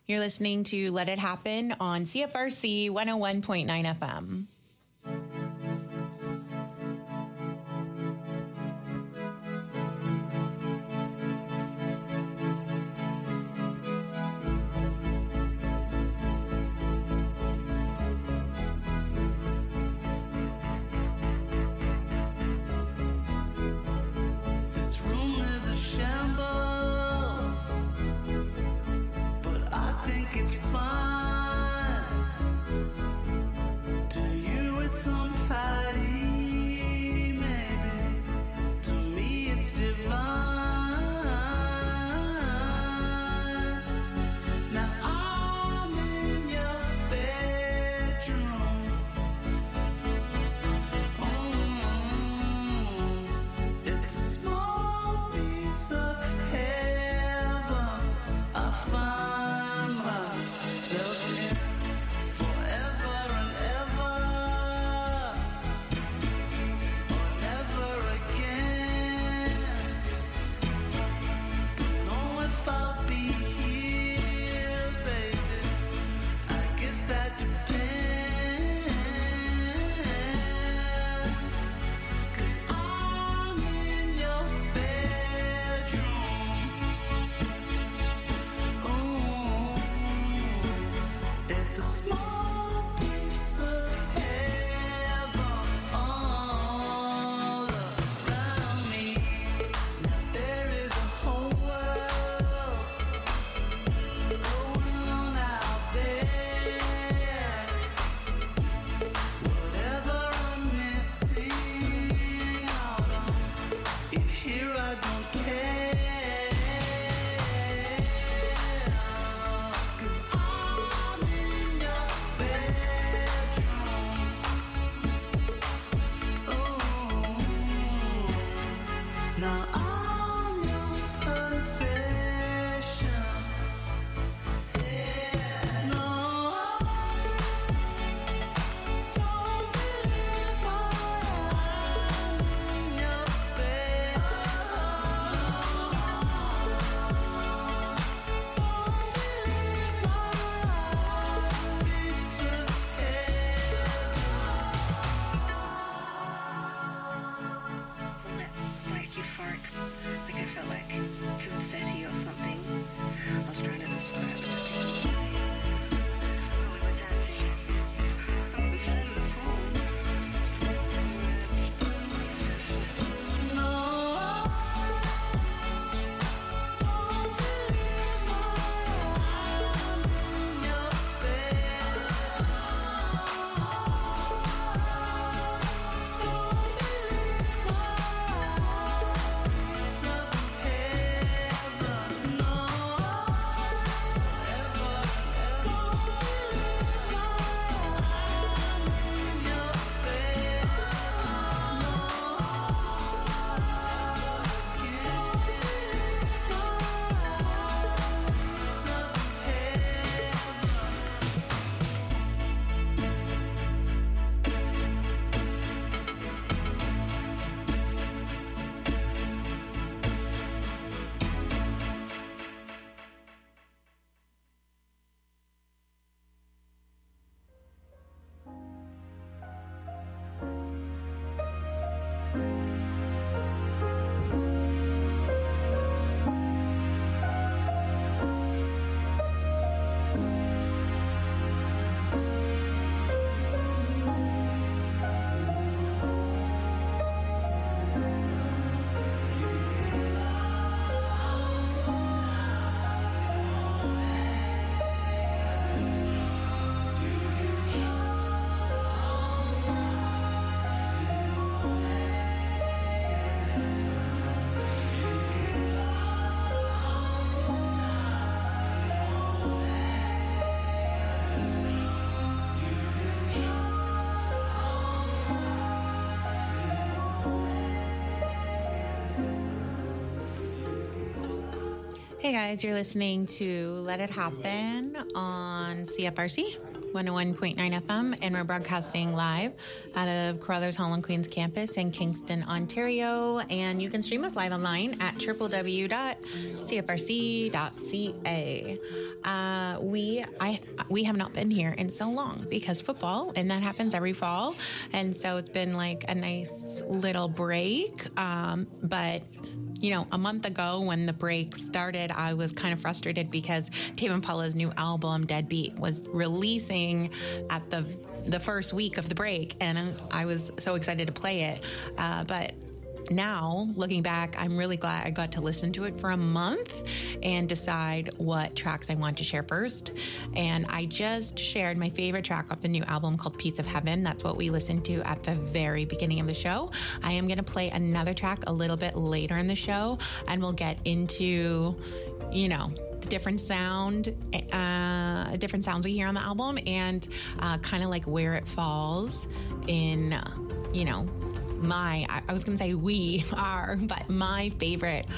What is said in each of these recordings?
You're listening to Let It Happen on CFRC 101.9 FM. Hey guys, you're listening to Let It Happen on CFRC 101.9 FM, and we're broadcasting live out of Carruthers Hall and Queens campus in Kingston, Ontario. And you can stream us live online at www.cfrc.ca. We have not been here in so long because football, and that happens every fall. And so it's been like a nice little break. But you know, a month ago when the break started, I was kind of frustrated because Tame Impala's new album, Deadbeat, was releasing at the first week of the break, and I was so excited to play it. But now, looking back, I'm really glad I got to listen to it for a month and decide what tracks I want to share first. And I just shared my favorite track off the new album called Piece of Heaven. That's what we listened to at the very beginning of the show. I am going to play another track a little bit later in the show, and we'll get into, you know, the different sounds we hear on the album, and kind of like where it falls in, you know, I was going to say we are, but my favorite,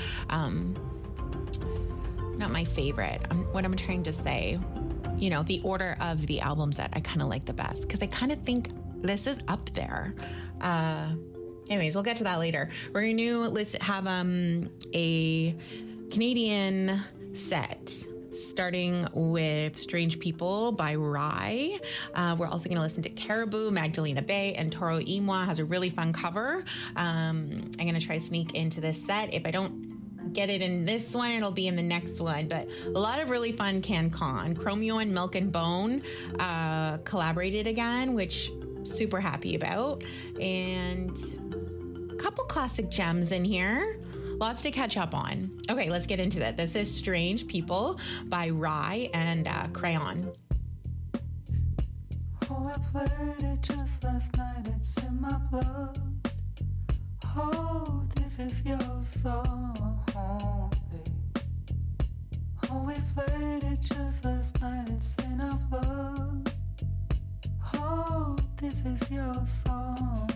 not my favorite, what I'm trying to say, you know, the order of the albums that I kind of like the best, because I kind of think this is up there. Anyways, we'll get to that later. We're going to have a Canadian set, starting with Strange People by Rye. We're also going to listen to Caribou, Magdalena Bay, and Toro y Moi has a really fun cover. I'm going to try to sneak into this set. If I don't get it in this one, it'll be in the next one. But a lot of really fun CanCon. Chromeo and Milk and Bone collaborated again, which super happy about. And a couple classic gems in here. Lots to catch up on. Okay, let's get into that. This is Strange People by Rye and Crayon. Oh, I played it just last night, it's in my blood. Oh, this is your song, babe. Oh, we played it just last night, it's in our blood. Oh, this is your song.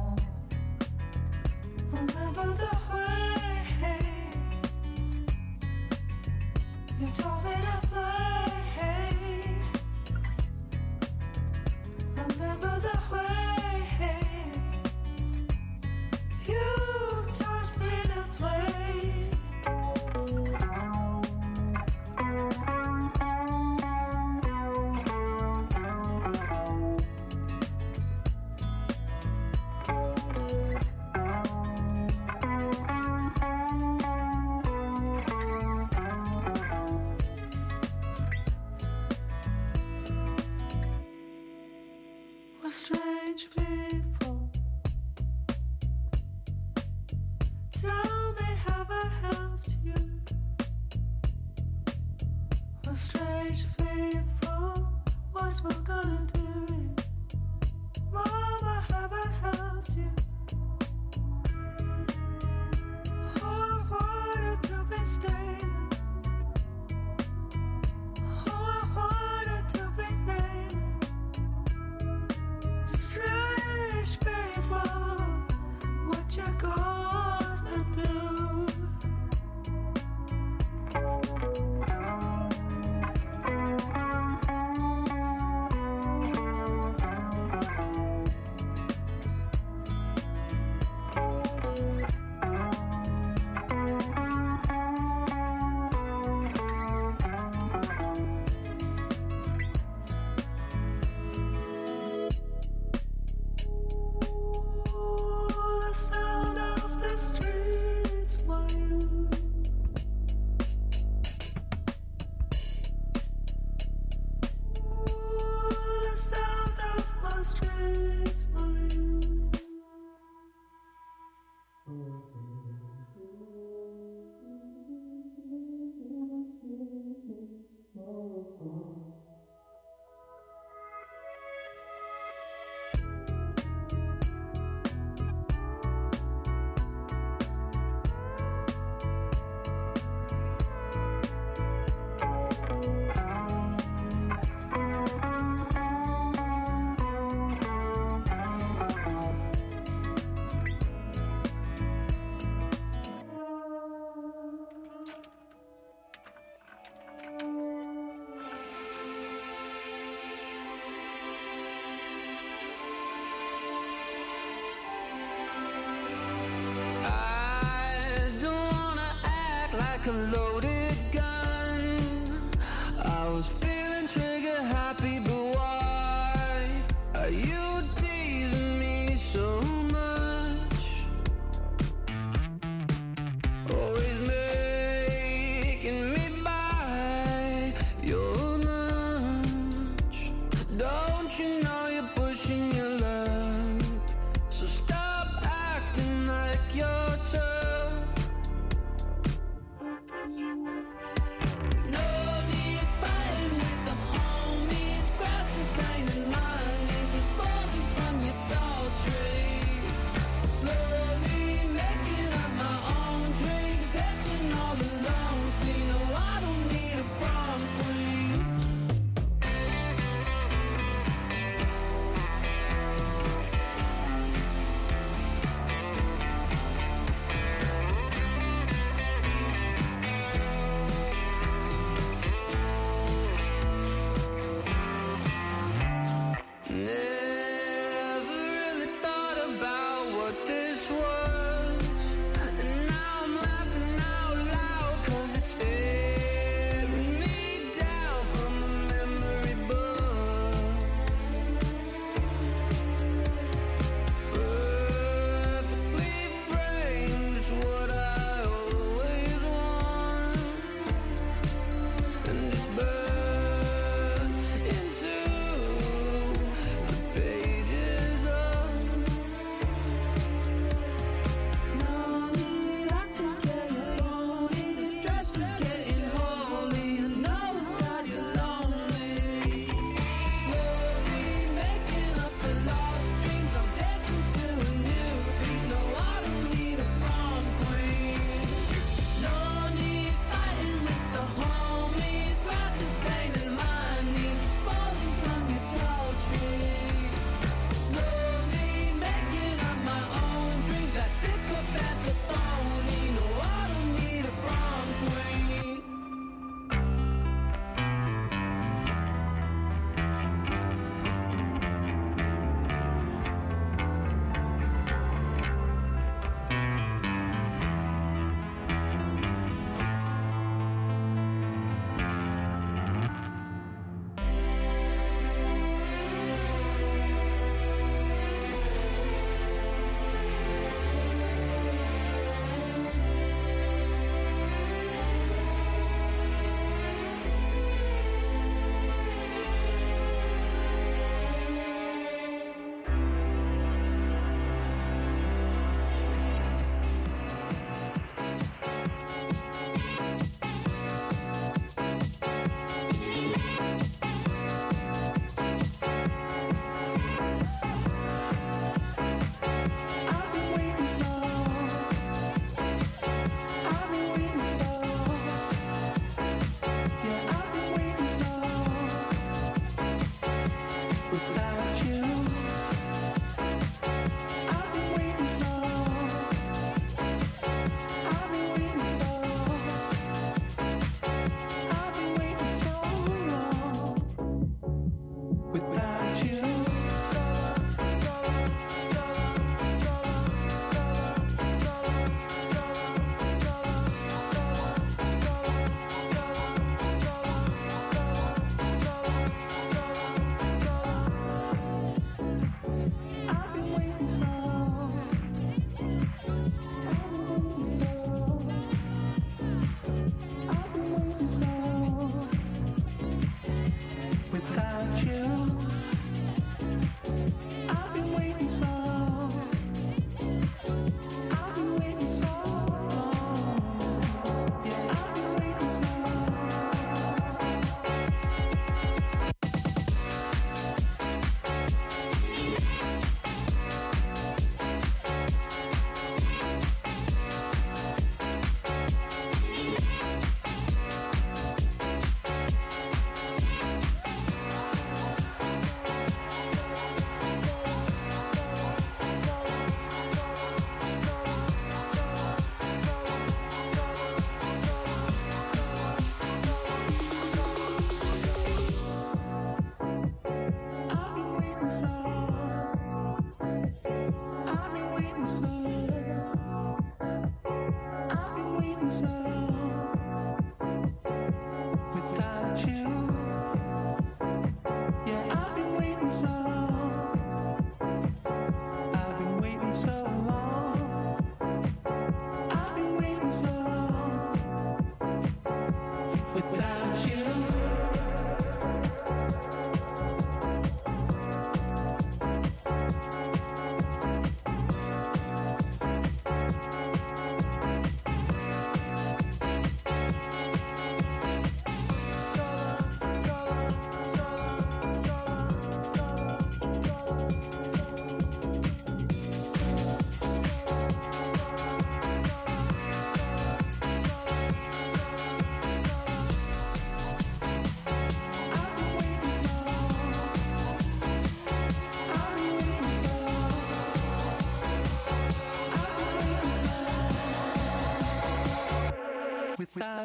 Remember the way you told me to play. Remember the way you taught me to play. Strange people. like a loaded gun. I was feeling trigger happy, but why are you teasing me so much? Always making me buy your lunch. Don't you know you're pushing your luck? So stop acting like you're tough. No need fighting with the homies. Grass is staining my knees. Was falling from your tall tree. Slowly making up my own dreams. Dancing all alone. See, no, I don't need a prom queen. Never really thought about what this was. And now I'm laughing out loud, 'cause it's staring me down from a memory book. Perfectly framed, it's what I always want. And just burn into the pages of. No need, I can tell you phony. This dress is getting holy. I know inside you're lonely. Slowly making up the lost dreams. I'm dancing to a new beat. No, I don't need a prom queen. No need fighting with the homies. Grass is staining my knees. Falling from your tall tree. Slowly making up my own dreams. That sycophant's a phony. No, I don't need a prom queen. I've been waiting so long. I've been waiting so long. Yeah, I've been waiting so long. Without you, I've been waiting so long. I've been waiting so long. I've been waiting so long. Without you. I've been waiting so long. I've been waiting so long. Without you, I've been waiting so long. I've been waiting so long. Yeah, I've been waiting so long. waiting so.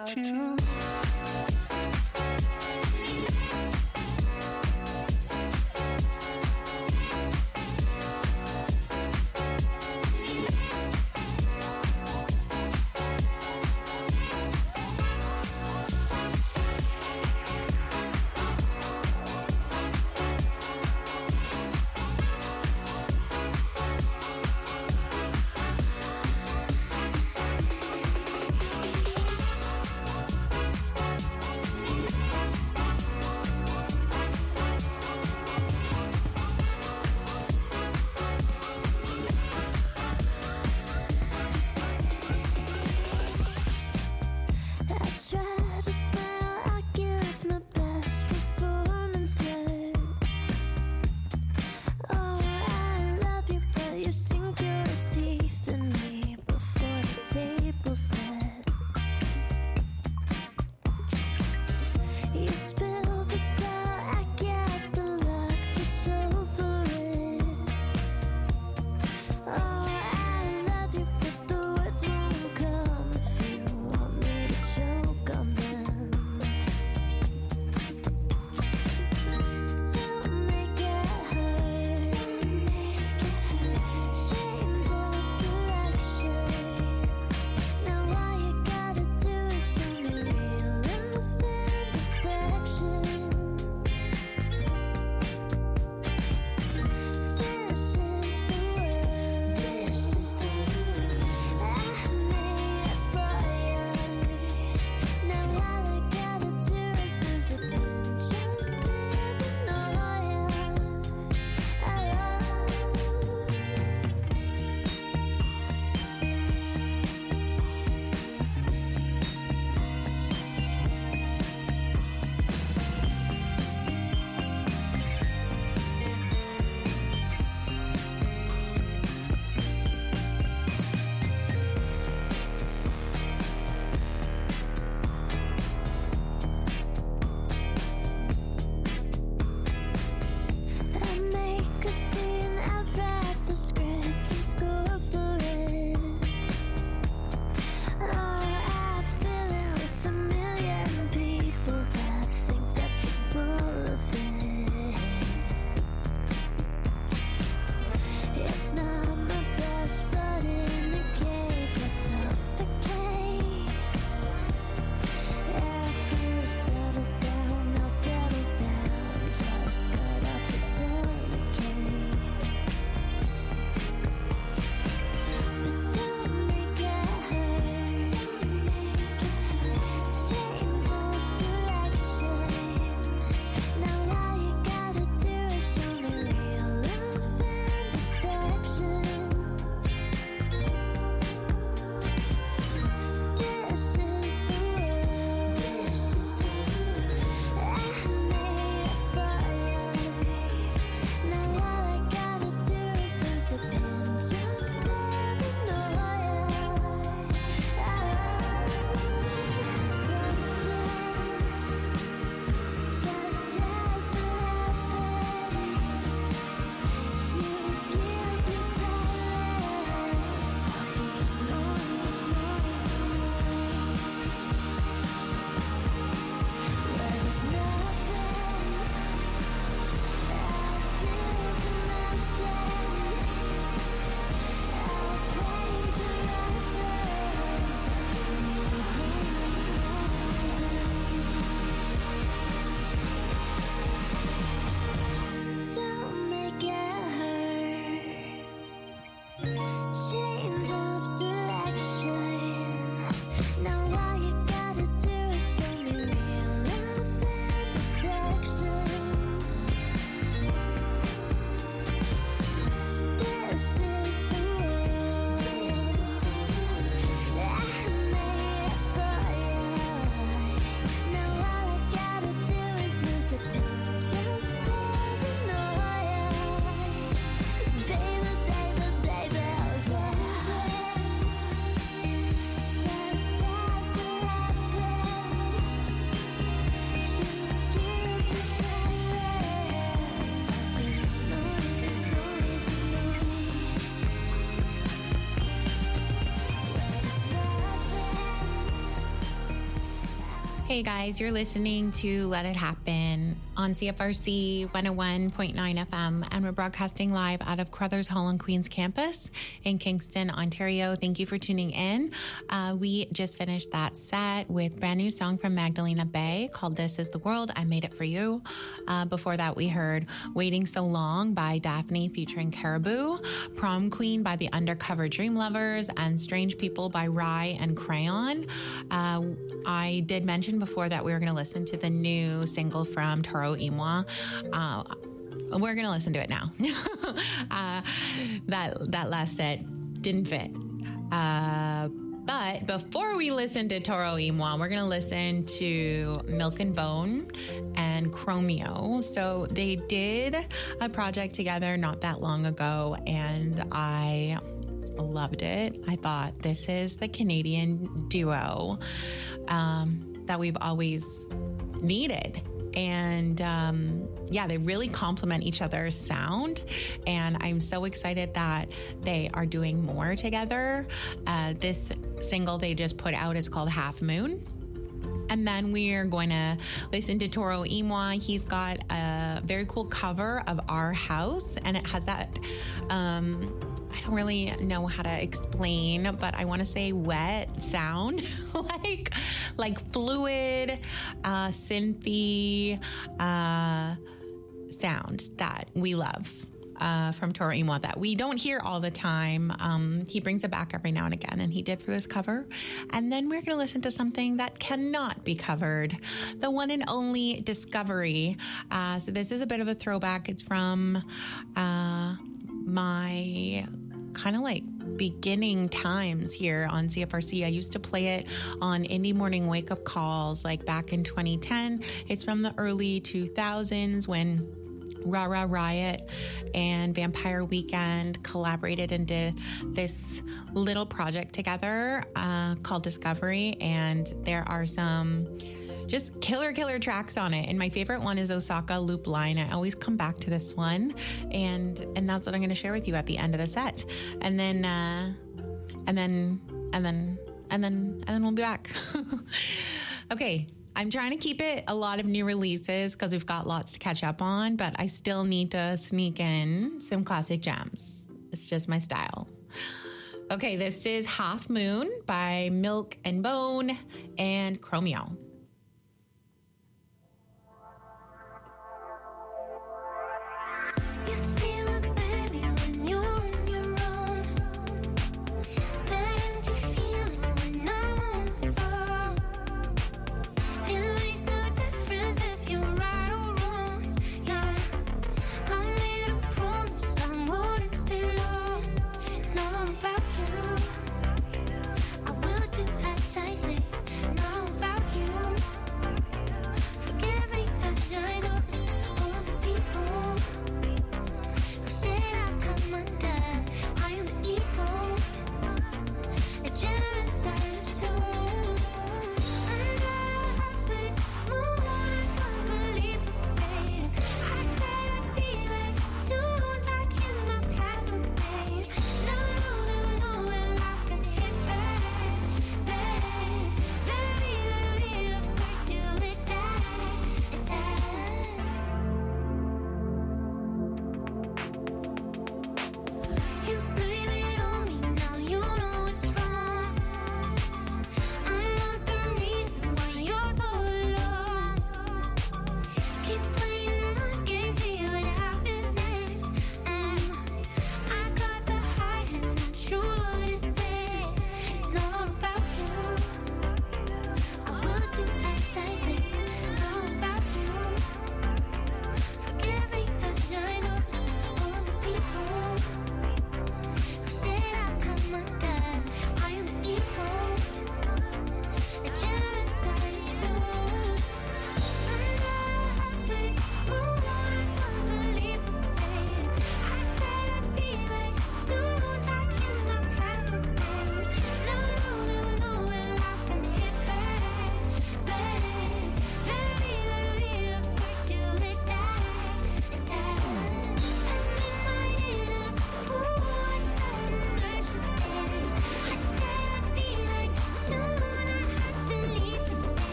without you. Hey guys, you're listening to Let It Happen on CFRC 101.9 FM, and we're broadcasting live out of Crothers Hall and Queens campus in Kingston, Ontario. Thank you for tuning in. We just finished that set with a brand new song from Magdalena Bay called This Is the World, I Made It For You. Before that, we heard Waiting So Long by Daphne featuring Caribou, Prom Queen by the Undercover Dream Lovers, and Strange People by Rye and Crayon. I did mention before that we were going to listen to the new single from Toro y Moi. We're going to listen to it now. That last set didn't fit. But before we listen to Toro y Moi, we're going to listen to Milk and Bone and Chromeo. So they did a project together not that long ago, and I loved it. I thought this is the Canadian duo that we've always needed. And they really complement each other's sound. And I'm so excited that they are doing more together. This single they just put out is called Half Moon. And then we're going to listen to Toro y Moi. He's got a very cool cover of Our House, and it has that, I don't really know how to explain, but I want to say wet sound, like fluid, synthy sound that we love. From Toro y Moi that we don't hear all the time. He brings it back every now and again, and he did for this cover. And then we're going to listen to something that cannot be covered, the one and only Discovery. So this is a bit of a throwback. It's from my kind of like beginning times here on CFRC. I used to play it on Indie Morning Wake Up Calls like back in 2010. It's from the early 2000s when Ra Ra Riot and Vampire Weekend collaborated and did this little project together called Discovery, and there are some just killer tracks on it. And my favorite one is Osaka Loop Line. I always come back to this one, and that's what I'm going to share with you at the end of the set. And then we'll be back. Okay. I'm trying to keep it a lot of new releases because we've got lots to catch up on, but I still need to sneak in some classic gems. It's just my style. Okay, this is Half Moon by Milk and Bone and Chromeo. I will do as I say, not about you.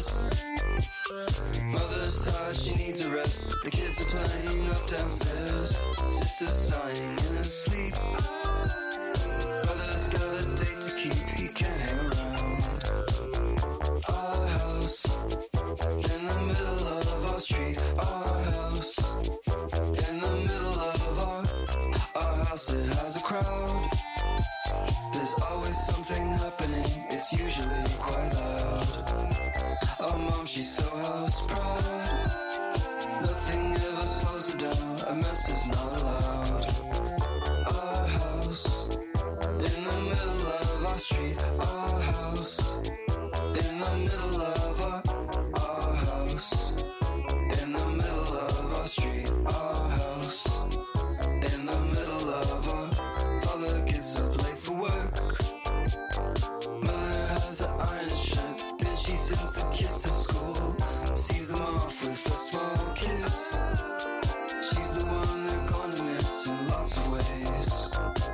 best. Mother's tired, she needs a rest. The kids are playing up downstairs. Sister's sighing in her sleep. Brother's got a date to keep, he can't hang around. Our house, in the middle of our street. Our house, in the middle of our house, it has a crowd. There's always something happening, it's usually quite loud. Our mom, she's so house proud. Nothing ever slows her down, a mess is not allowed. Our house, in the middle of our street. Our house, in the middle of our house. In the middle of our street. Our house, in the middle of our father gets up late for work. Mother has to iron a shirt, then she sends the kids to school. Sees them off with a small kiss. She's the one they're gonna miss in lots of ways.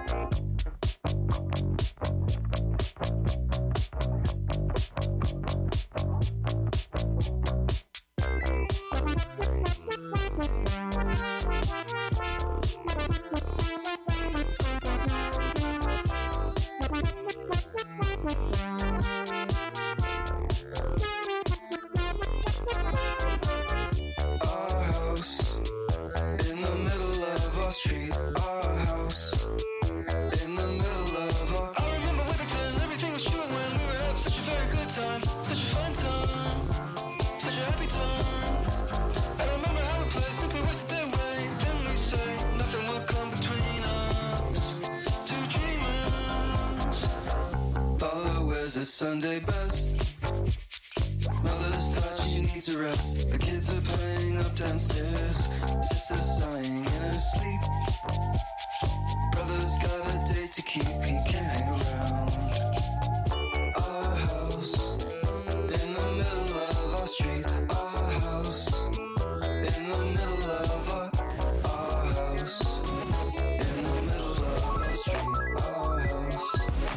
Our house, in the middle of our street. Our house, in the middle of our... I remember when then everything was true when we were having such a very good time. Such a fun time, such a happy time. I remember how we played simply wasted their way. Then we say nothing will come between us. Two dreamers. Father wears his Sunday best. Mother's tired, she needs a rest. The kids are playing up downstairs. Sister's sighing in her sleep. Brother's got a date to keep, he can't hang around. Our house, in the middle of our street. Our house, in the middle of our house. In the middle of our street. Our house.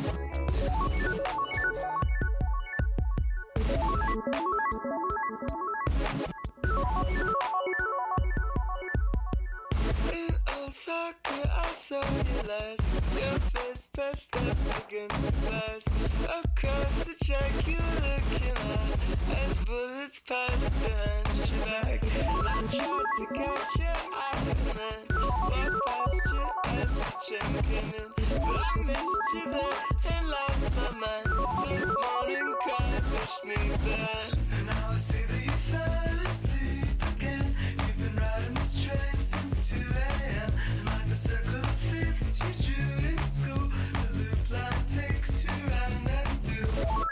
In Osaka, I saw you last. Your face pressed up against the glass. Across the track, you looking at as bullets passed behind your back. I tried to catch your eye and then walk past you as the train came in. But I missed you there and lost my mind. The morning cry pushed me back. And now I see that you fell asleep again. You've been riding this train since 2 a.m. And like the circle of fifths you drew in school, the loop line takes you round and through.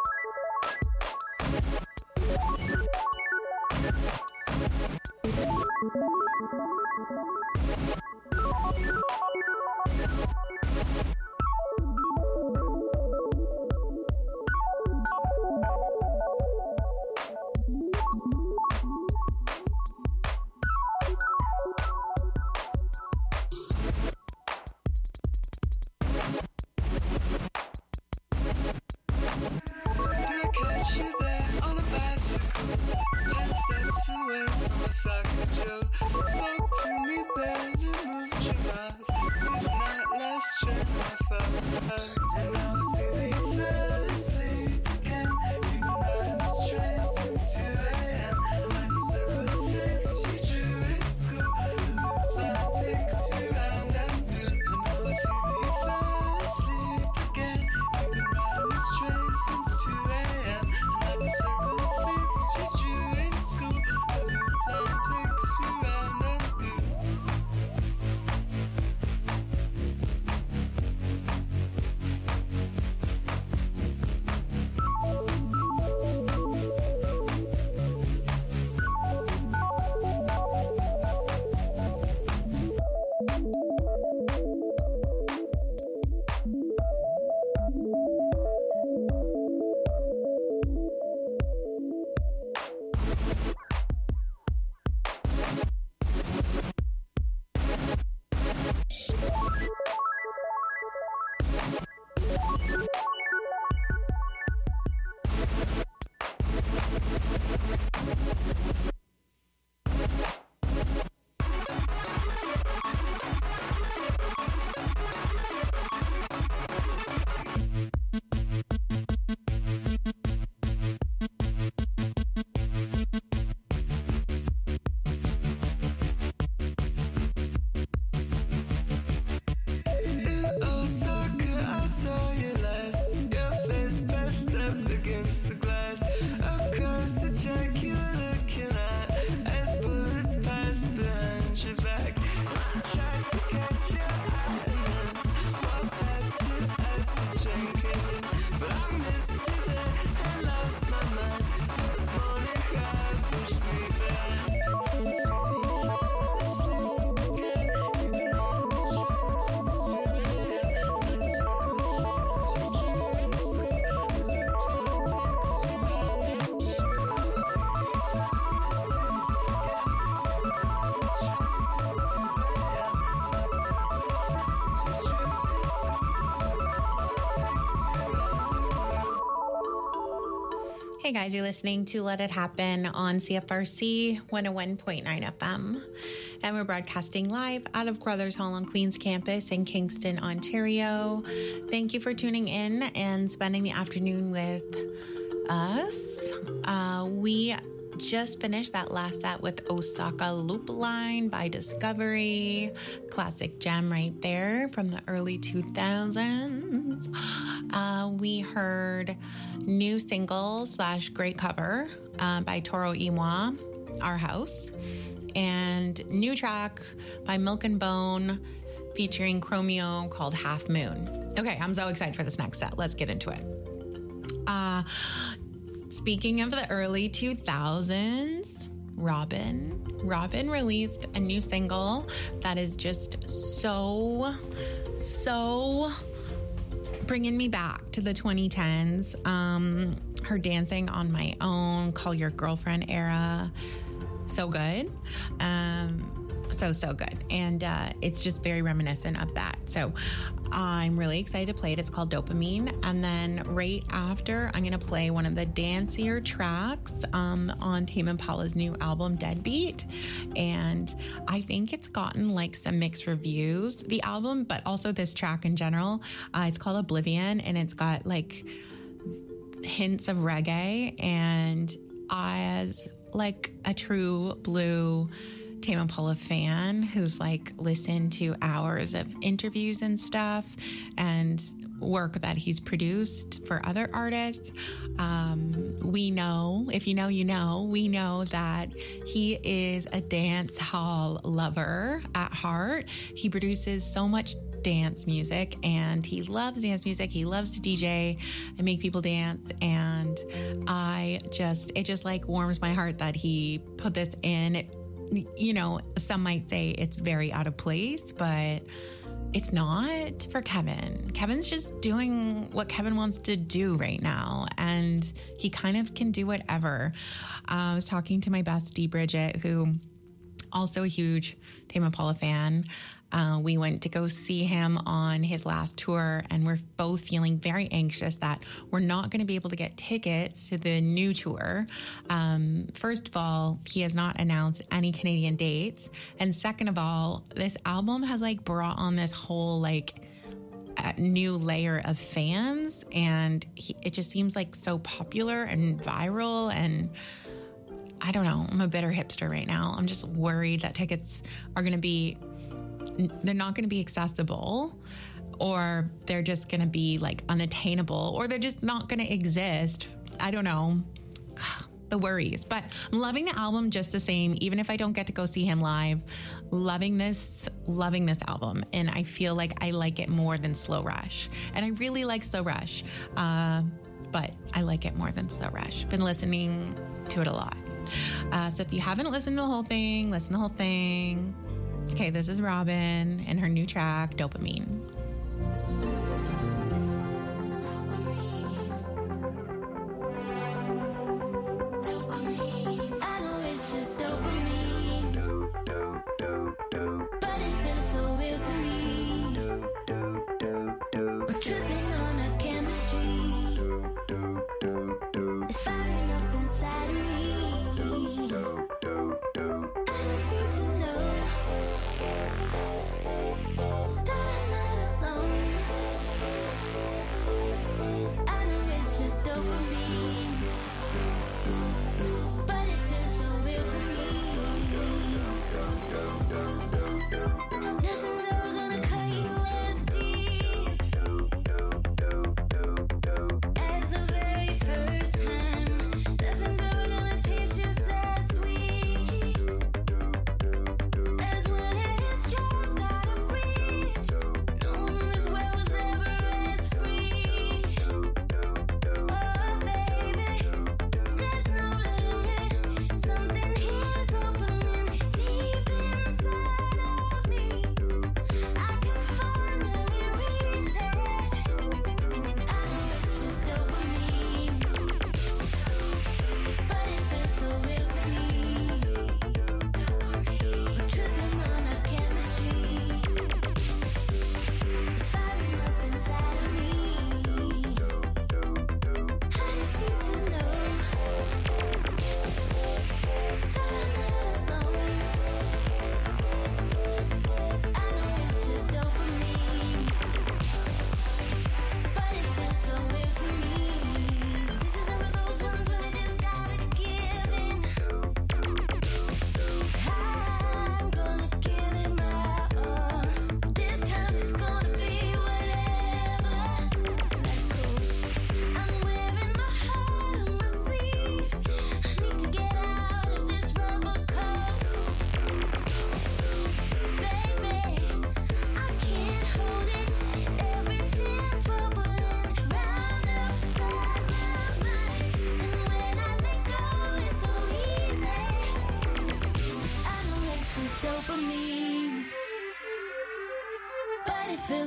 Did I catch you there on a bicycle? 10 steps away from Osaka Joe. Spoke to me then and moved your mouth. Midnight last train, my father's house. And now I see that you fell asleep again. You've been riding this train since 2 a.m. Like the circle of fifths you drew in school, the loop line takes you round and through. And now I see that you fell asleep again. You've been riding this train since 2 a.m. Like the circle of fifths you drew in school, the loop line takes you round and through. Hey guys, you're listening to Let It Happen on CFRC 101.9 FM. And we're broadcasting live out of Crothers Hall on Queen's campus in Kingston, Ontario. Thank you for tuning in and spending the afternoon with us. We just finished that last set with Osaka Loop Line by Discovery. Classic gem right there from the early 2000s. We heard new single / great cover by Toro Iwa, Our House, and new track by Milk and Bone featuring Chromeo called Half Moon. Okay, I'm so excited for this next set. Let's get into it. Speaking of the early 2000s, Robyn released a new single that is just so bringing me back to the 2010s. Her Dancing on My Own, Call Your Girlfriend era. So good. So good. And it's just very reminiscent of that. So I'm really excited to play it. It's called Dopamine. And then right after, I'm going to play one of the dancier tracks on Tame Impala's new album, Deadbeat. And I think it's gotten like some mixed reviews, the album, but also this track in general. It's called Oblivion, and it's got like hints of reggae. And as like a true blue Tame Impala fan who's like listened to hours of interviews and stuff and work that he's produced for other artists, we know, if you know, you know, we know that he is a dance hall lover at heart. He produces so much dance music and he loves dance music. He loves to DJ and make people dance. And it just like warms my heart that he put this in. You know, some might say it's very out of place, but it's not for Kevin. Kevin's just doing what Kevin wants to do right now, and he kind of can do whatever. I was talking to my bestie, Bridget, who also a huge Tame Impala fan. We went to go see him on his last tour, and we're both feeling very anxious that we're not going to be able to get tickets to the new tour. First of all, he has not announced any Canadian dates. And second of all, this album has like brought on this whole like new layer of fans, and it just seems like so popular and viral. And I don't know, I'm a bitter hipster right now. I'm just worried that tickets are going to be, they're not going to be accessible, or they're just going to be like unattainable, or they're just not going to exist. I don't know. The worries. But I'm loving the album just the same, even if I don't get to go see him live. Loving this album. And I feel like I like it more than Slow Rush. And I really like Slow Rush. But I like it more than Slow Rush. Been listening to it a lot. So if you haven't listened to the whole thing, listen to the whole thing. Okay, this is Robyn and her new track, Dopamine. It's firing up inside of me.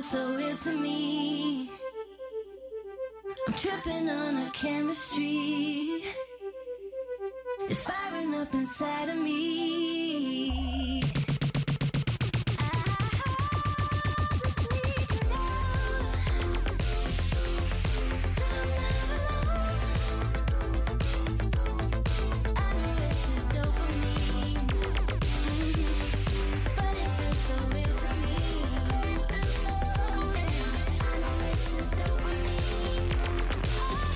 feels so real to me. I'm tripping on a chemistry. It's firing up inside of me.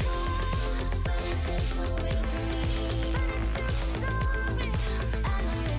I know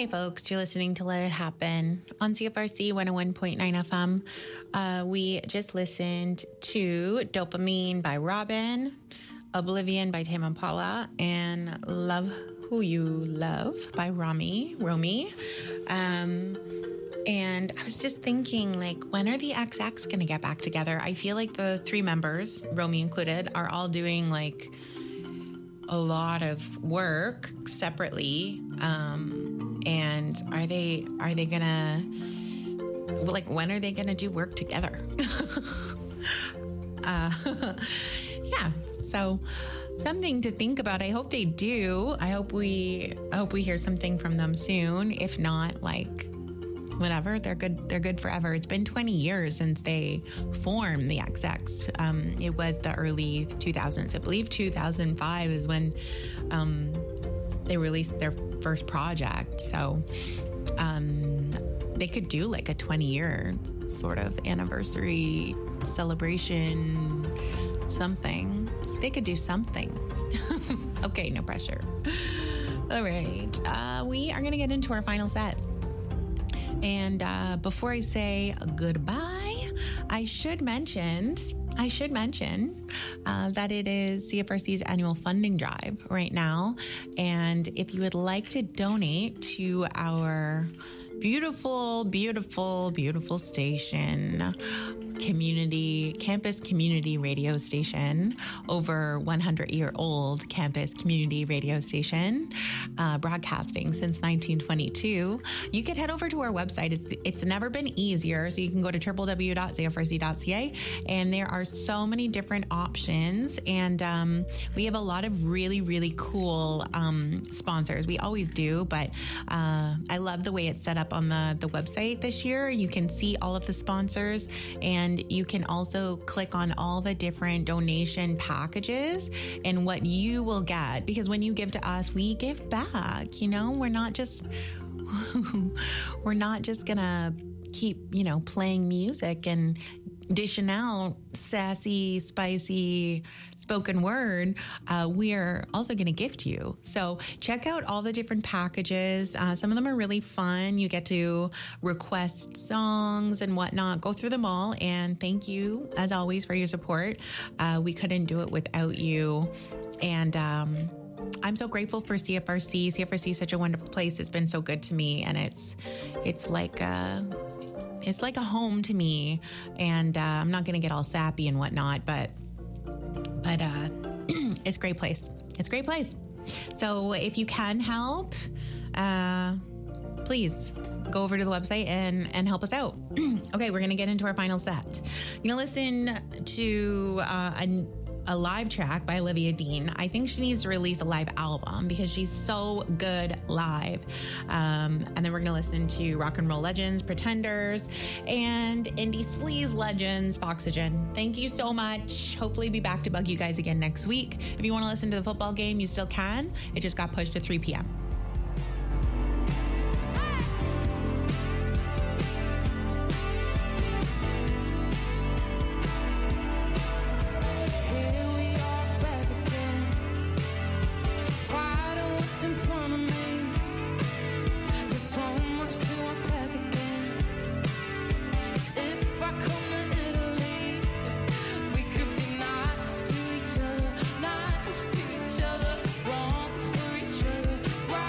Hey folks, you're listening to Let It Happen on CFRC 101.9 FM. We just listened to Dopamine by Robin, Oblivion by Tame Impala, and Love Who You Love by Romy. And I was just thinking, like, when are the XX going to get back together? I feel like the three members, Romy included, are all doing like a lot of work separately. And are they gonna, like, when are they gonna do work together? Yeah, so something to think about. I hope they do. I hope we hear something from them soon. If not, like, whatever, they're good forever. It's been 20 years since they formed the XX. It was the early 2000s. I believe 2005 is when they released their first project. So they could do like a 20-year sort of anniversary celebration, something. They could do something. Okay, no pressure. All right. We are going to get into our final set. And before I say goodbye, I should mention that it is CFRC's annual funding drive right now. And if you would like to donate to our beautiful, beautiful, beautiful station, campus community radio station, over 100-year-old campus community radio station, broadcasting since 1922, you can head over to our website. It's never been easier. So you can go to www.cfrc.ca, and there are so many different options. And we have a lot of really, really cool sponsors. We always do, but I love the way it's set up on the website this year. You can see all of the sponsors, and you can also click on all the different donation packages and what you will get, because when you give to us, we give back. You know, we're not just gonna keep, playing music and dishing out sassy, spicy spoken word. We're also going to gift you. So check out all the different packages. Some of them are really fun. You get to request songs and whatnot. Go through them all. And thank you, as always, for your support. We couldn't do it without you. And I'm so grateful for CFRC. CFRC is such a wonderful place. It's been so good to me. And it's like a home to me. And I'm not going to get all sappy and whatnot, but it's a great place. It's a great place. So if you can help, please go over to the website and help us out. Okay, we're going to get into our final set. You're going to listen to a live track by Olivia Dean. I think she needs to release a live album because she's so good live. And then we're going to listen to rock and roll legends, Pretenders, and indie sleaze legends, Oxygen. Thank you so much. Hopefully be back to bug you guys again next week. If you want to listen to the football game, you still can. It just got pushed to 3 p.m. Nice to each other, wrong for each other.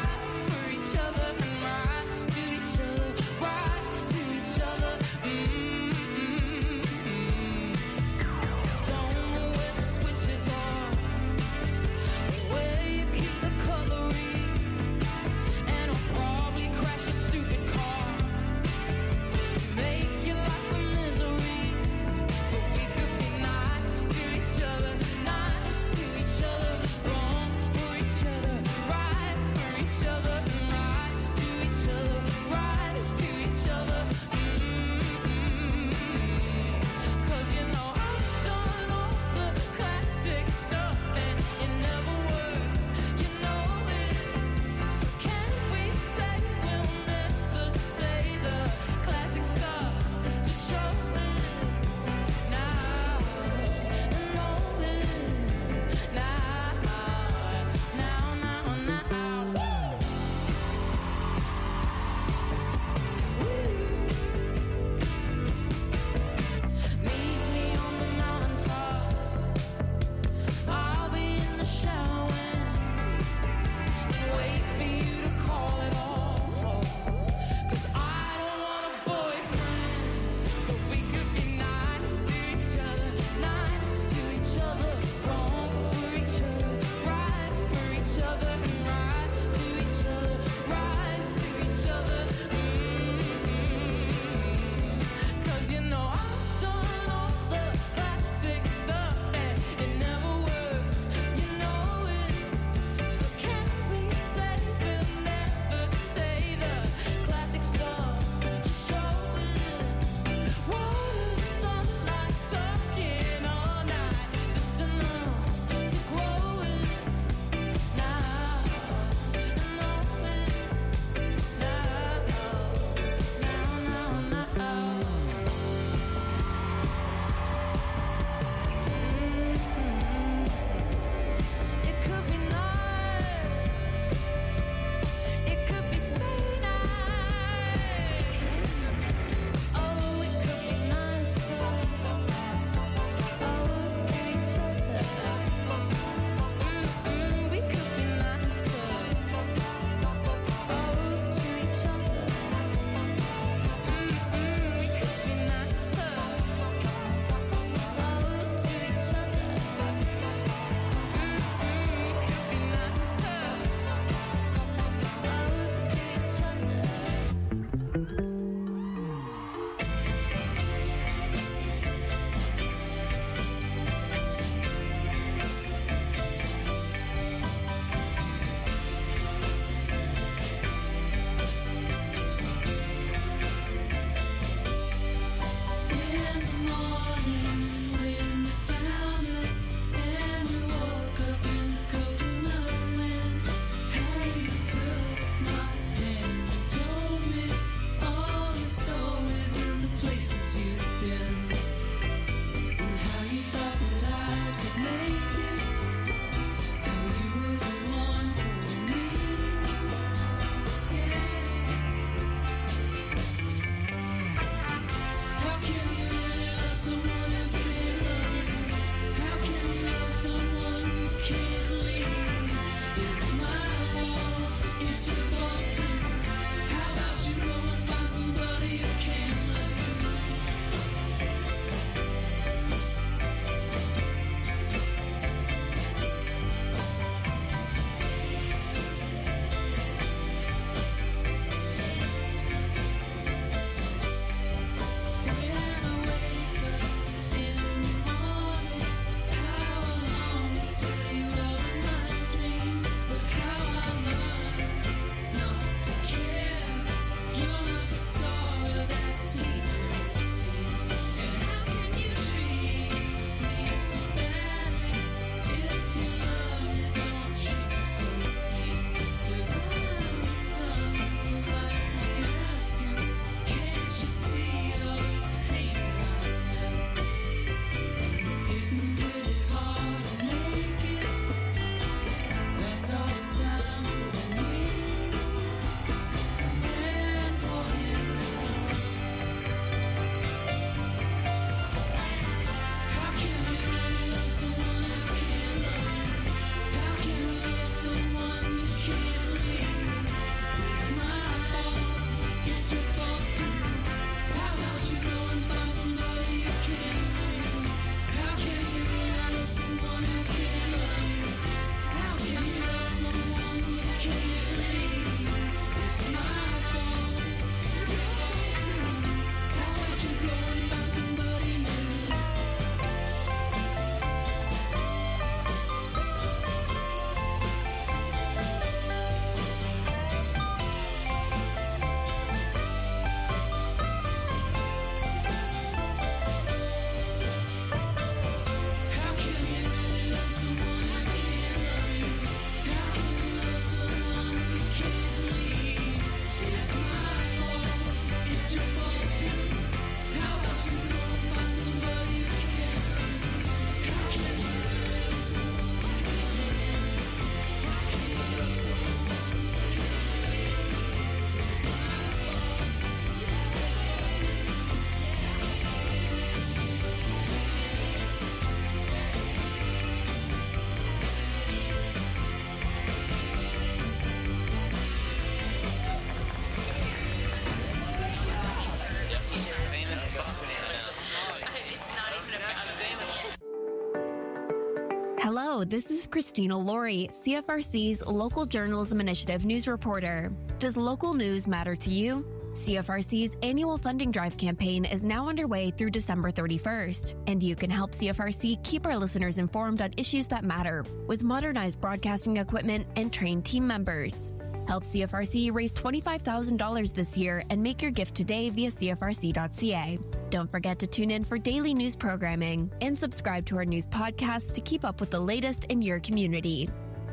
Hello, this is Christina Laurie, CFRC's Local Journalism Initiative news reporter. Does local news matter to you? CFRC's annual funding drive campaign is now underway through December 31st, and you can help CFRC keep our listeners informed on issues that matter with modernized broadcasting equipment and trained team members. Help CFRC raise $25,000 this year and make your gift today via CFRC.ca. Don't forget to tune in for daily news programming and subscribe to our news podcast to keep up with the latest in your community.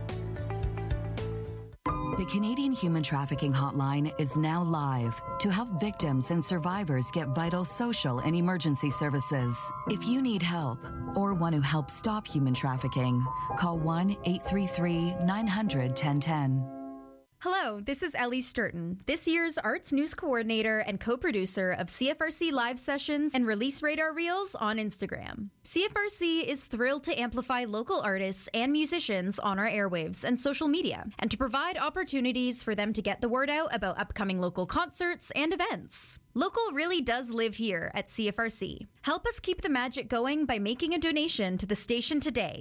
The Canadian Human Trafficking Hotline is now live to help victims and survivors get vital social and emergency services. If you need help or want to help stop human trafficking, call 1-833-900-1010. Hello, this is Ellie Sturton, this year's Arts News Coordinator and co-producer of CFRC Live Sessions and Release Radar Reels on Instagram. CFRC is thrilled to amplify local artists and musicians on our airwaves and social media, and to provide opportunities for them to get the word out about upcoming local concerts and events. Local really does live here at CFRC. Help us keep the magic going by making a donation to the station today